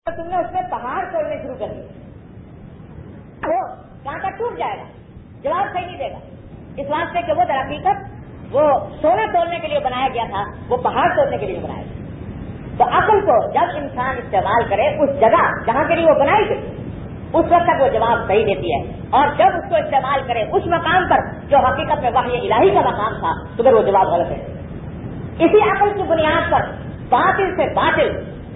تو تم نے اس میں پہاڑ توڑنے شروع کر دیے، وہ کانٹا ٹوٹ جائے گا، جواب صحیح نہیں دے گا، اس واسطے کہ وہ در حقیقت وہ سونا توڑنے کے لیے بنایا گیا تھا، وہ پہاڑ توڑنے کے لیے بنایا گیا۔ تو عقل کو جب انسان استعمال کرے اس جگہ جہاں کے لیے وہ بنائی گئی، اس وقت تک وہ جواب صحیح دیتی ہے، اور جب اس کو استعمال کرے اس مقام پر جو حقیقت میں وحی الہی کا مقام تھا تو پھر وہ جواب غلط ہے۔ اسی عقل کی بنیاد پر باطل سے باطل،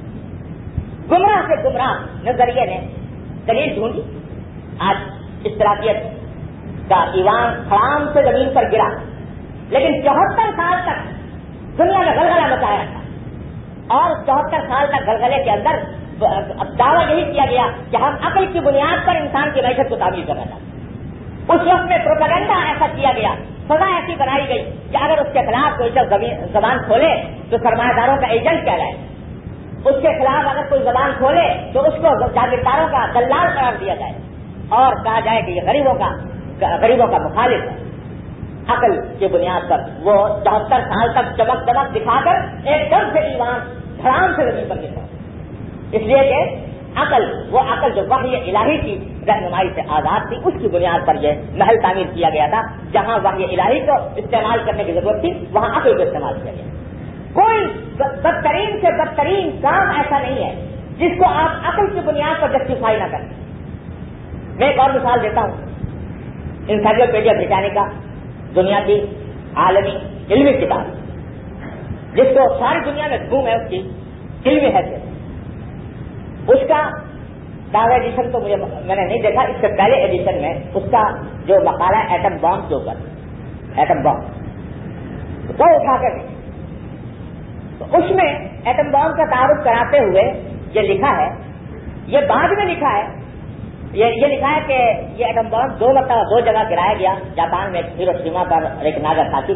گمراہ سے گمراہ نظریے نے دلیل ڈھونڈی۔ آج اشتراکیت کا ایوان خرام سے زمین پر گرا، لیکن 74 سال تک دنیا میں غلغلہ مچایا تھا، اور 74 سال تک غلغلے کے اندر دعویٰ یہی کیا گیا کہ ہم عقل کی بنیاد پر انسان کی معیشت کو تعمیر کرنا چاہتے۔ اس وقت میں پروپیگنڈا ایسا کیا گیا، سزا ایسی بنائی گئی کہ اگر اس کے خلاف کوئی شخص زبان کھولے تو سرمایہ داروں کا ایجنٹ کہلائے، اس کے خلاف اگر کوئی زبان کھولے تو اس کو جاگیرداروں کا دلال قرار دیا جائے، اور کہا جائے کہ یہ غریبوں کا مخالف ہے۔ عقل کی بنیاد پر وہ 74 سال تک چمک دکھا کر ایک دم سے ایمان دھڑام سے زمین پر گرا، اس لیے کہ وہ عقل جو وحی الہی کی رہنمائی سے آزاد تھی، اس کی بنیاد پر یہ محل تعمیر کیا گیا تھا۔ جہاں وحی الہی کو استعمال کرنے کی ضرورت تھی وہاں عقل کو استعمال کیا گیا۔ کوئی بدترین سے بدترین کام ایسا نہیں ہے جس کو آپ عقل کی بنیاد پر جسٹیفائی نہ کریں۔ میں ایک اور مثال دیتا ہوں، انسائکلوپیڈیا بریٹانیکا دنیا کی عالمی علمی کتاب جس کو ساری دنیا میں دھوم ہے اس کی علمی حیثیت، اس کا دعوی ایڈیشن تو میں نے نہیں دیکھا، اس سے پہلے ایڈیشن میں اس کا جو مقالہ ایٹم بام کے اوپر، ایٹم بام وہ اٹھا کر تو اس میں ایٹم بام کا تعارف کراتے ہوئے یہ لکھا ہے، یہ بعد میں لکھا ہے، یہ لکھا ہے کہ یہ ایٹم بام 2 مرتبہ 2 جگہ گرایا گیا، جاپان میں ہیروشیما پر اور ایک ناگاساکی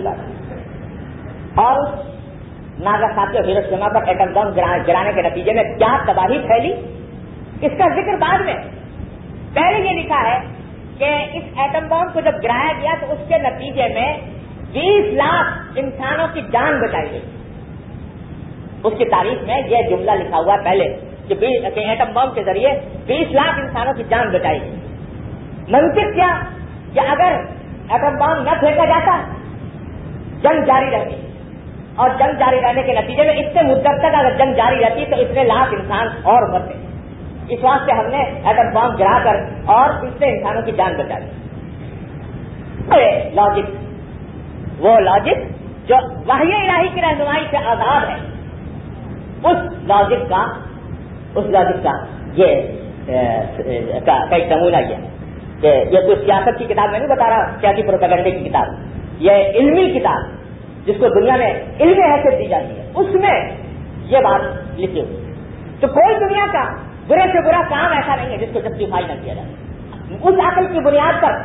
پر، اور ناگاساکی اور ہیروشیما پر ایٹم بم گرانے کے نتیجے میں کیا تباہی پھیلی، اس کا ذکر بعد میں۔ پہلے یہ لکھا ہے کہ اس ایٹم بم کو جب گرایا گیا تو اس کے نتیجے میں 20 لاکھ انسانوں کی جان بچائی گئی۔ اس کی تاریخ میں یہ جملہ لکھا ہوا ہے پہلے کہ ایٹم بم کے ذریعے 20 لاکھ انسانوں کی جان بچائی گئی۔ منطق کیا کہ اگر ایٹم بم نہ پھینکا جاتا جنگ جاری رہتی، اور جنگ جاری رہنے کے نتیجے میں اتنے مدت تک اگر جنگ جاری رہتی تو اتنے لاکھ انسان اور مرتے۔ اس واسطے ہم نے ایٹم بم گرا کر اور اتنے انسانوں کی جان بچائی۔ وہ لاجک جو وحی الہی کی رہنمائی سے آزاد ہے، اس لاجک کا یہ کئی نمونہ یہ کہ یہ کوئی سیاست کی کتاب میں نہیں بتا رہا، سیاسی پروپیگنڈے کی کتاب، یہ علمی کتاب جس کو دنیا میں علمی حیثیت دی جاتی ہے، اس میں یہ بات لکھی ہوئی۔ تو کوئی دنیا کا برے سے برا کام ایسا نہیں ہے جس کو جسٹیفائی نہ کیا جائے، اس عقل کی بنیاد پر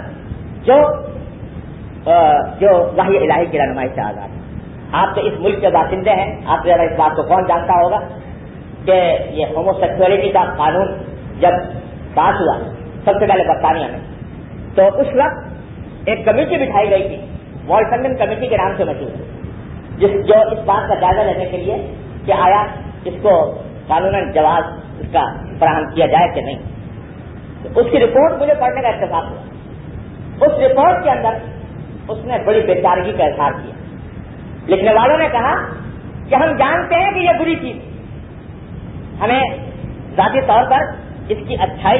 جو وحی الہی کی رہنمائی سے آزاد ہے۔ آپ تو اس ملک کے باشندے ہیں، آپ ذرا اس بات کو کون جانتا ہوگا کہ یہ ہومو سیکسولیٹی کا قانون جب پاس ہوا سب سے پہلے برطانیہ میں، تو اس وقت ایک کمیٹی بٹھائی گئی تھی، والٹنگن کمیٹی کے نام سے مشہور، جو اس بات کا جائزہ لینے کے لیے کہ آیا اس کو قانوناً جواز اس کا فراہم کیا جائے کہ نہیں۔ تو اس کی رپورٹ مجھے پڑھنے کا اتفاق ہوا۔ اس رپورٹ کے اندر اس نے بڑی بے چارگی کا اظہار کیا۔ لکھنے والوں نے کہا کہ ہم جانتے ہیں کہ یہ بری چیز، ہمیں ذاتی طور پر اس کی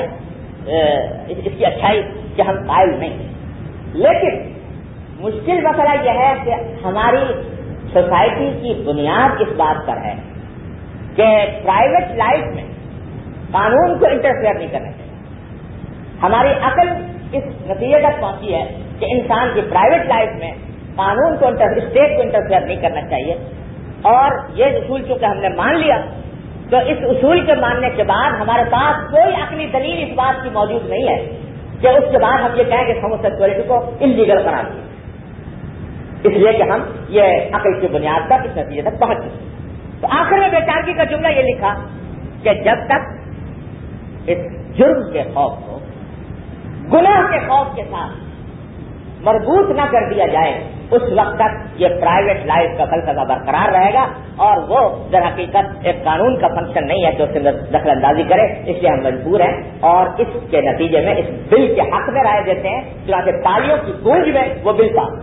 اچھائی کہ ہم قائل نہیں، لیکن مشکل مسئلہ یہ ہے کہ ہماری سوسائٹی کی بنیاد اس بات پر ہے کہ پرائیویٹ لائف میں قانون کو انٹرفیئر نہیں کرنا چاہیے۔ ہماری عقل اس نتیجے تک پہنچی ہے کہ انسان کی پرائیویٹ لائف میں قانون کو اسٹیٹ کو انٹرفیئر نہیں کرنا چاہیے، اور یہ اصول چونکہ ہم نے مان لیا تو اس اصول کے ماننے کے بعد ہمارے پاس کوئی عقلی دلیل اس بات کی موجود نہیں ہے کہ اس کے بعد ہم یہ کہیں کہ ہومو سیکسولیٹی کو انلیگل قرار دیا، اس لیے کہ ہم یہ عقل کی بنیاد پر اس نتیجے تک پہنچ گئے۔ تو آخر میں بے چارگی کا جملہ یہ لکھا کہ جب تک اس جرم کے خوف کو گناہ کے خوف کے ساتھ مربوط نہ کر دیا جائے اس وقت تک یہ پرائیویٹ لائف کا فلسفہ برقرار رہے گا اور وہ در حقیقت ایک قانون کا فنکشن نہیں ہے جو اس کے اندر دخل اندازی کرے. اس لیے ہم مجبور ہیں اور اس کے نتیجے میں اس بل کے حق میں رائے دیتے ہیں. چنانچہ تالیوں کی گونج میں وہ بل پاس.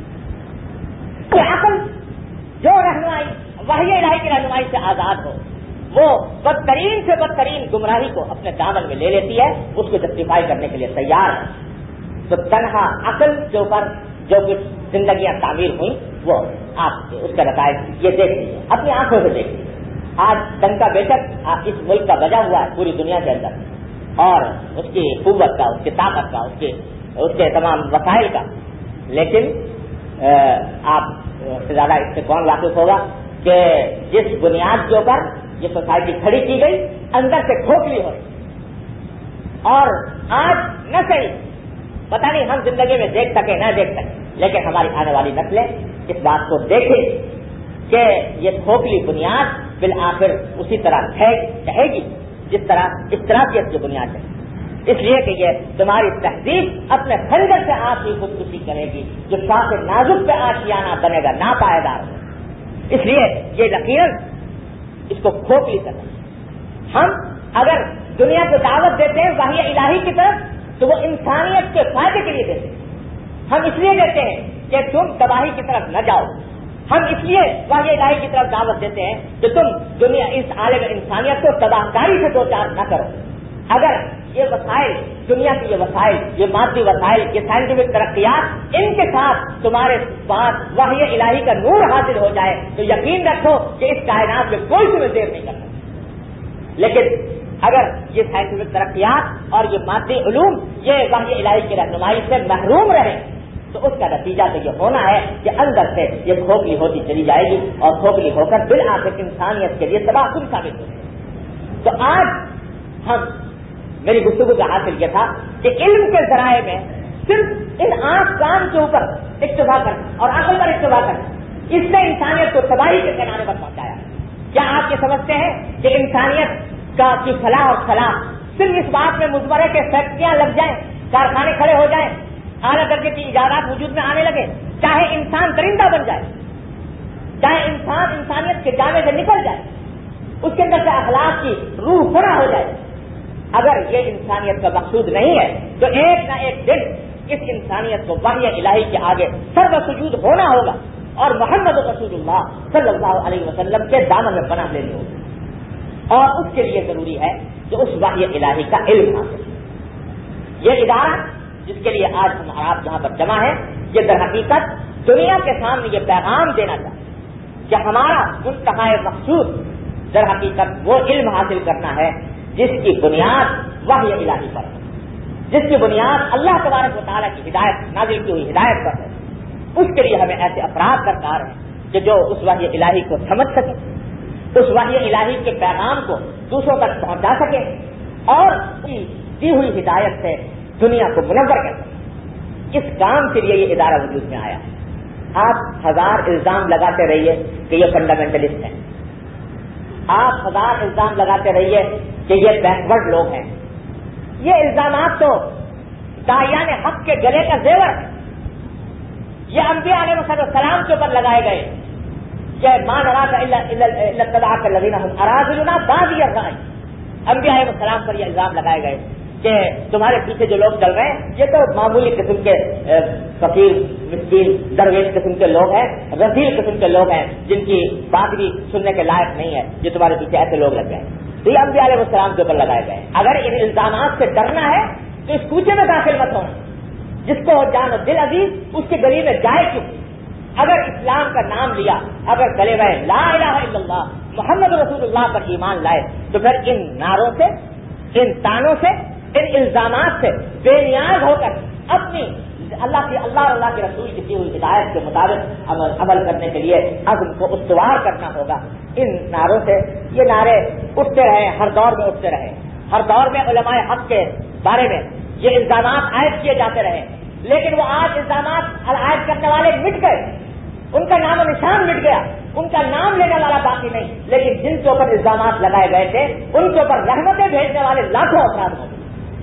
عقل جو رہنمائی وحی الہی کی رہنمائی سے آزاد ہو وہ بدترین سے بدترین گمراہی کو اپنے دامن میں لے لیتی ہے, اس کو جسٹیفائی کرنے کے لیے تیار ہے. تو تنہا عقل کے اوپر جو کچھ زندگیاں تعمیر ہوئی وہ آپ اس کا نتائج یہ دیکھ لیجیے, اپنی آنکھوں سے دیکھ لیجیے. آج ڈنکا بیشک اس ملک کا بجا ہوا ہے پوری دنیا کے اندر اور اس کی قوت کا, اس کی طاقت کا, اس کے تمام وسائل کا, لیکن آپ سے زیادہ اس سے کون واقف ہوگا کہ جس بنیاد کے اوپر یہ سوسائٹی کھڑی کی گئی اندر سے کھوکھلی ہوئی. اور آج نہ صحیح پتہ نہیں ہم زندگی میں دیکھ سکیں نہ دیکھ سکیں, لیکن ہماری آنے والی نسلیں اس بات کو دیکھیں کہ یہ کھوکھلی بنیاد بالآخر اسی طرح رہے گی جس طرح اختلافیت کی بنیاد ہے. اس لیے کہ یہ تمہاری تہذیب اپنے خنجر سے آپ کی خودکشی کرے گی جو شاخ نازک پہ آشیانہ بنے گا ناپائیدار. اس لیے یہ یقیناً اس کو کھوکھلی کرنا. ہم اگر دنیا کو دعوت دیتے ہیں وحی الہی کی طرف تو وہ انسانیت کے فائدے کے لیے دیتے ہیں. ہم اس لیے دیتے ہیں کہ تم تباہی کی طرف نہ جاؤ. ہم اس لیے وحی الہی کی طرف دعوت دیتے ہیں کہ تم دنیا اس عالم انسانیت کو تباہ کاری سے دو چار نہ کرو. اگر یہ وسائل دنیا کے یہ وسائل, یہ مادی وسائل, یہ سائنٹیفک ترقیات ان کے ساتھ تمہارے پاس وحی الہی کا نور حاصل ہو جائے تو یقین رکھو کہ اس کائنات میں کوئی تمہیں دیر نہیں کرتا. لیکن اگر یہ سائنٹیفک ترقیات اور یہ مادی علوم یہ وحی الہی کی رہنمائی سے محروم رہے تو اس کا نتیجہ تو یہ ہونا ہے کہ اندر سے یہ کھوکھلی ہوتی چلی جائے گی اور کھوکھلی ہو کر بالآخر انسانیت کے لیے تباہ کن ثابت ہو. تو آج میری گفتگو کا حاصل یہ تھا کہ علم کے ذرائع میں صرف ان آنکھ کان کے اوپر اکتفا کرنا اور عقل پر اکتفا کرنا اس نے انسانیت کو تباہی کے کنارے پر پہنچایا. کیا آپ یہ سمجھتے ہیں کہ انسانیت کی فلاح اور صلاح صرف اس بات میں مضمر ہے کہ فیکٹریاں لگ جائیں, کارخانے کھڑے ہو جائیں, اعلیٰ درجے کی ایجادات وجود میں آنے لگے, چاہے انسان درندہ بن جائے, چاہے انسان انسانیت کے جامے سے نکل جائے, اس کے اندر سے اخلاق کی روح فنا ہو جائے, اگر یہ انسانیت کا مقصود نہیں ہے تو ایک نہ ایک دن اس انسانیت کو وحی الہی کے آگے سر سجود ہونا ہوگا اور محمد رسول اللہ صلی اللہ علیہ وسلم کے دامن میں پناہ لینی ہوگی. اور اس کے لیے ضروری ہے کہ اس وحی الہی کا علم حاصل. یہ ادارہ جس کے لیے آج ہم آپ جہاں پر جمع ہیں یہ در حقیقت دنیا کے سامنے یہ پیغام دینا چاہتا کہ ہمارا منتہا مقصود در حقیقت وہ علم حاصل کرنا ہے جس کی بنیاد وحی الہی پر ہے, جس کی بنیاد اللہ تبارک و تعالیٰ کی ہدایت نازل کی ہوئی ہدایت پر ہے. اس کے لیے ہمیں ایسے افراد درکار ہیں کہ جو اس وحی الہی کو سمجھ سکیں, اس وحی الہی کے پیغام کو دوسروں تک پہنچا سکیں اور اس کی دی ہوئی ہدایت سے دنیا کو منور کر سکیں. اس کام کے لیے یہ ادارہ وجود میں آیا. آپ ہزار الزام لگاتے رہیے کہ یہ فنڈامنٹلسٹ ہیں, آپ ہزار الزام لگاتے رہیے کہ یہ بیکورڈ لوگ ہیں. یہ الزامات تو داعیان حق کے گلے کا زیور ہے. یہ انبیاء علیہ السلام کے اوپر لگائے گئے کہ مان اراد الا اتبعك الذين هم اراذلنا بادي الرأي. انبیاء علیہ السلام پر یہ الزام لگائے گئے کہ تمہارے پیچھے جو لوگ چل رہے ہیں یہ تو معمولی قسم کے فقیر مسکین درویش قسم کے لوگ ہیں, رذیل قسم کے لوگ ہیں جن کی بات بھی سننے کے لائق نہیں ہے, جو تمہارے پیچھے ایسے لوگ لگ گئے. تو یہ انبیاء علیہ السلام کے اوپر لگائے گئے. اگر ان الزامات سے ڈرنا ہے تو اس کوچے میں داخل مت ہونا. جس کو جان دل عزیز اس کے گلی میں جائے کیوں. اگر اسلام کا نام لیا, اگر کلمہ لا الہ الا اللہ محمد رسول اللہ پر ایمان لائے تو پھر ان نعروں سے, ان تانوں سے, ان الزامات سے بے نیاز ہو کر اپنی اللہ اور اللہ کے رسول کی دی ہوئی ہدایت کے مطابق عمل کرنے کے لیے عزم کو استوار کرنا ہوگا. ان نعروں سے یہ نعرے اٹھتے رہے, ہر دور میں اٹھتے رہے, ہر دور میں علماء حق کے بارے میں یہ الزامات عائد کیے جاتے رہے, لیکن وہ آج الزامات عائد کرنے والے مٹ گئے, ان کا نام و نشان مٹ گیا, ان کا نام لینے والا باقی نہیں. لیکن جن کے اوپر الزامات لگائے گئے تھے ان کے اوپر رحمتیں بھیجنے والے لاکھوں افراد ہوں.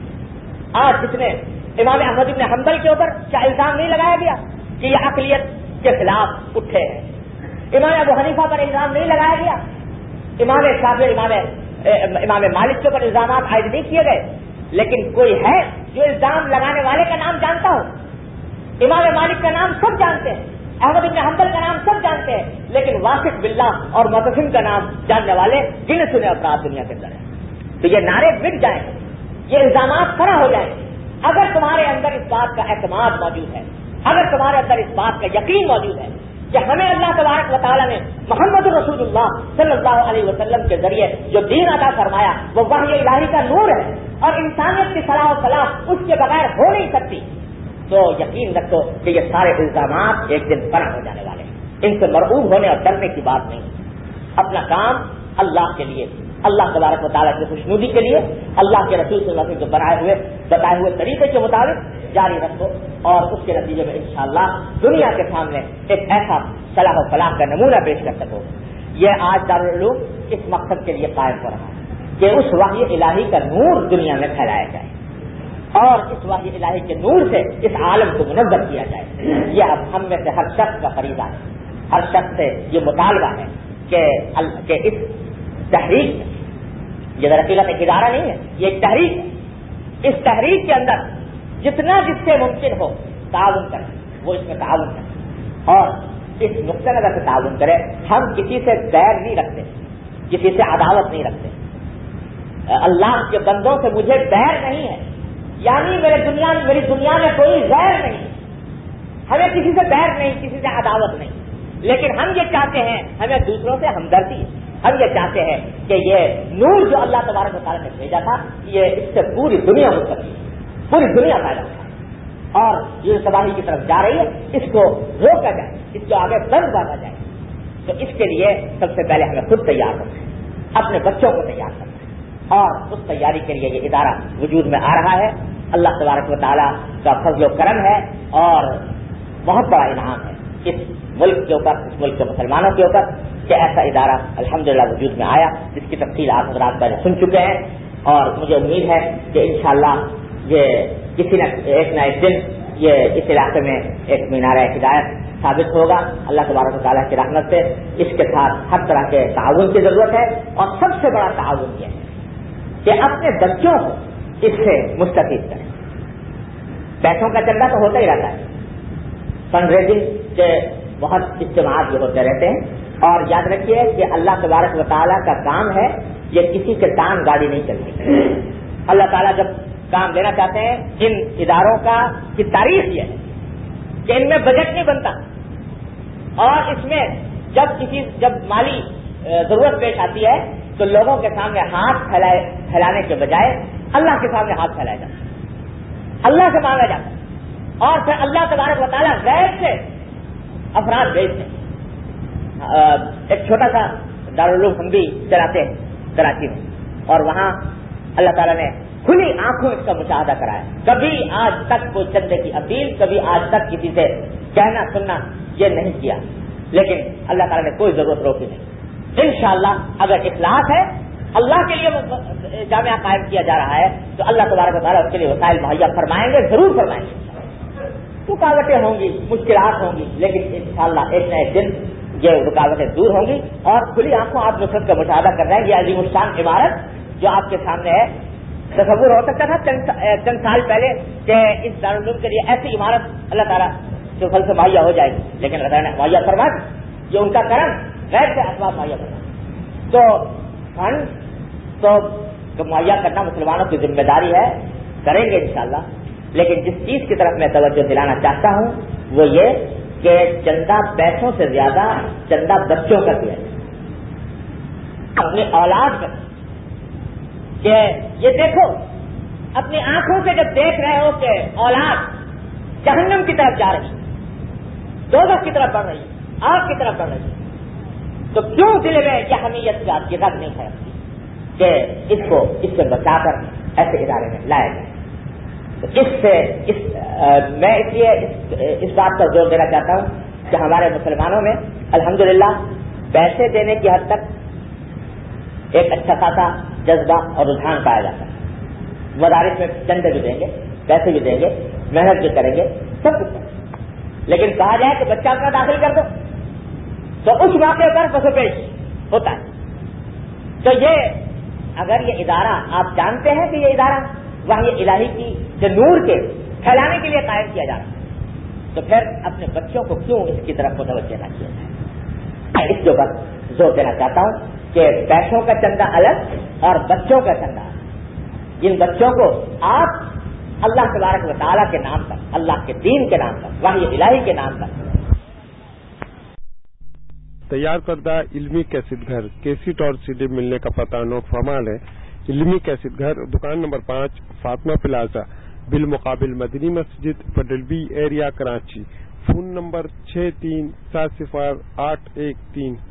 آج جس نے امام احمد بن حنبل کے اوپر کیا الزام نہیں لگایا گیا کہ یہ عقلیت کے خلاف اٹھے ہیں. امام ابو حنیفہ پر الزام نہیں لگایا گیا, امام شافعی امام مالک کے اوپر الزامات عائد نہیں کیے گئے, لیکن کوئی ہے جو الزام لگانے والے کا نام جانتا ہو؟ امام مالک کا نام سب جانتے ہیں, احمد بن حنبل کا نام سب جانتے ہیں, لیکن واثق باللہ اور معتصم کا نام جاننے والے گنے چنے افراد دنیا کے اندر ہیں. تو یہ نعرے مٹ جائیں, یہ الزامات کھڑا ہو جائیں اگر تمہارے اندر اس بات کا اعتماد موجود ہے, اگر تمہارے اندر اس بات کا یقین موجود ہے کہ ہمیں اللہ تبارک و تعالیٰ نے محمد رسول اللہ صلی اللہ علیہ وسلم کے ذریعے جو دین عطا فرمایا وہ وحی الہی کا نور ہے اور انسانیت کی صلاح و فلاح اس کے بغیر ہو نہیں سکتی, تو یقین رکھو کہ یہ سارے الزامات ایک دن فرق ہو جانے والے ہیں. ان سے مرعوب ہونے اور ڈرنے کی بات نہیں. اپنا کام اللہ کے لیے, اللہ تبارک و تعالیٰ کی خوشنودی کے لیے, اللہ کے رسول صلی اللہ علیہ وسلم کے بتائے ہوئے طریقے کے مطابق جاری رکھو, اور اس کے نتیجے میں انشاءاللہ دنیا کے سامنے ایک ایسا صلاح و فلاح کا نمونہ پیش کر سکو. یہ آج دارالعلوم اس مقصد کے لیے قائم ہو رہا ہے کہ اس وحی الہی کا نور دنیا میں پھیلایا جائے اور اس وحی الہی کے نور سے اس عالم کو منظم کیا جائے. یہ اب ہم میں سے ہر شخص کا فریضہ ہے, ہر شخص سے یہ مطالبہ ہے کہ اس تحریک میں, یہ دراصل ایک ادارہ نہیں ہے, یہ ایک تحریک ہے, اس تحریک کے اندر جتنا جس سے ممکن ہو تعاون کرے, وہ اس میں تعاون کرے اور اس نقطۂ نظر سے تعاون کرے. ہم کسی سے غیر نہیں رکھتے, کسی سے عداوت نہیں رکھتے. اللہ کے بندوں سے مجھے غیر نہیں ہے, یعنی میری دنیا میں کوئی غیر نہیں, ہمیں کسی سے غیر نہیں, کسی سے عداوت نہیں, لیکن ہم یہ چاہتے ہیں ہمیں دوسروں سے ہمدردی, ہم یہ چاہتے ہیں کہ یہ نور جو اللہ تبارک و تعالیٰ نے بھیجا تھا یہ اس سے پوری دنیا مستفید, پوری دنیا پیدا ہے, اور یہ تباہی کی طرف جا رہی ہے اس کو روکا جائے, اس کو آگے بند باندھا جائے. تو اس کے لیے سب سے پہلے ہمیں خود تیار ہونا ہے, اپنے بچوں کو تیار کرنا ہے, اور اس تیاری کے لیے یہ ادارہ وجود میں آ رہا ہے. اللہ تبارک و تعالیٰ کا فضل و کرم ہے اور بہت بڑا انعام ہے اس ملک کے اوپر, اس ملک کے مسلمانوں کے اوپر کہ ایسا ادارہ الحمدللہ وجود میں آیا, جس کی تفصیل آپ حضرات پہلے سن چکے ہیں. اور مجھے امید ہے کہ انشاءاللہ یہ کسی نہ ایک دن یہ اس علاقے میں ایک مینار ہدایت ثابت ہوگا اللہ تبارک و تعالیٰ کی رحمت سے. اس کے ساتھ ہر طرح کے تعاون کی ضرورت ہے, اور سب سے بڑا تعاون یہ ہے کہ اپنے بچوں کو اس سے مستفید کریں. پیسوں کا چندہ تو ہوتا ہی رہتا ہے, فنڈ ریزنگ کے بہت اجتماعات یہ ہوتے رہتے ہیں, اور یاد رکھیے کہ اللہ تبارک و تعالیٰ کا کام ہے, یہ کسی کے ٹانگ گاڑی نہیں چلتی. اللہ تعالیٰ جب کام دینا چاہتے ہیں, ان اداروں کی تاریخ یہ ہے کہ ان میں بجٹ نہیں بنتا, اور اس میں جب مالی ضرورت پیش آتی ہے تو لوگوں کے سامنے ہاتھ پھیلانے کے بجائے اللہ کے سامنے ہاتھ پھیلایا جاتا ہے, اللہ سے مانگا جاتا ہے, اور پھر اللہ تبارک و تعالیٰ غیر سے افراد بھیجتے ہیں. ایک چھوٹا سا دارالعلوم ہم بھی چلاتے ہیں کراچی میں, اور وہاں اللہ تعالیٰ نے کھلی آنکھوں اس کا مشاہدہ کرایا. کبھی آج تک کوئی چندے کی اپیل, کبھی آج تک کسی سے کہنا سننا یہ نہیں کیا, لیکن اللہ تعالیٰ نے کوئی ضرورت روکی نہیں. انشاءاللہ اگر اخلاص ہے, اللہ کے لیے جامعہ قائم کیا جا رہا ہے, تو اللہ تبارک و تعالیٰ اس کے لیے وسائل مہیا فرمائیں گے, ضرور فرمائیں گے. رکاوٹیں ہوں گی, مشکلات ہوں گی, لیکن انشاءاللہ ایک نہ ایک دن یہ رکاوٹیں دور ہوں گی, اور کھلی آنکھوں آپ نصرت کا مشاہدہ کر رہے ہیں. یہ عظیم الشان عمارت جو آپ کے سامنے ہے, تصور ہو سکتا تھا چند سال پہلے کہ اس دارالعلوم کے لیے ایسی عمارت اللہ تعالیٰ جو پھل سے مہیا ہو جائے گی, لیکن اللہ تعالیٰ نے مہیا فرما دی. یہ ان کا کرم, غیر سے اسباب مہیا کرنا. تو فنڈ تو مہیا کرنا مسلمانوں کی ذمہ داری ہے, کریں گے انشاءاللہ. لیکن جس چیز کی طرف میں توجہ دلانا چاہتا ہوں وہ یہ کہ چندہ پیسوں سے زیادہ چندہ بچوں کا دیا جائے, اپنی اولاد کا. کہ یہ دیکھو, اپنی آنکھوں سے جب دیکھ رہے ہو کہ اولاد جہنم کی طرف جا رہی, دوزخ کی طرف بڑھ رہی, آگ کی طرف بڑھ رہی, تو کیوں دل میں یہ حمیت کی آپ کی رگ نہیں پھیلتی کہ اس سے بچا کر ایسے ادارے میں لایا جائے. تو میں اس لیے اس بات پر زور دینا چاہتا ہوں کہ ہمارے مسلمانوں میں الحمدللہ پیسے دینے کی حد تک ایک اچھا خاصا جذبہ اور رجحان پایا جاتا ہے. مدارس میں چندے بھی دیں گے, پیسے بھی دیں گے, محنت بھی کریں گے, سب کچھ کریں گے, لیکن کہا جائے کہ بچہ اپنا داخل کر دو تو اس موقع پر پسو پیش ہوتا ہے. تو یہ اگر یہ ادارہ آپ جانتے ہیں کہ یہ ادارہ وحی الہی کی جو نور کے پھیلانے کے لیے قائم کیا جا رہا ہے تو پھر اپنے بچوں کو کیوں اس کی طرف متوجہ نہ کیا جائے. اس کے اوپر زور دینا چاہتا ہوں کہ پیسوں کا چندہ الگ اور بچوں کا چندہ الگ. جن بچوں کو آپ اللہ تبارک و تعالیٰ کے نام پر, اللہ کے دین کے نام پر, وحی الہی کے نام پر تیار کردہ علمی کیسٹ گھر کیسٹ اور CD ملنے کا پتہ نوٹ فرمان ہے. علمی کیسٹ گھر, دکان نمبر 5, فاطمہ پلازا, بالمقابل مدنی مسجد, پڈلبی ایریا, کراچی. Phone number 63708113.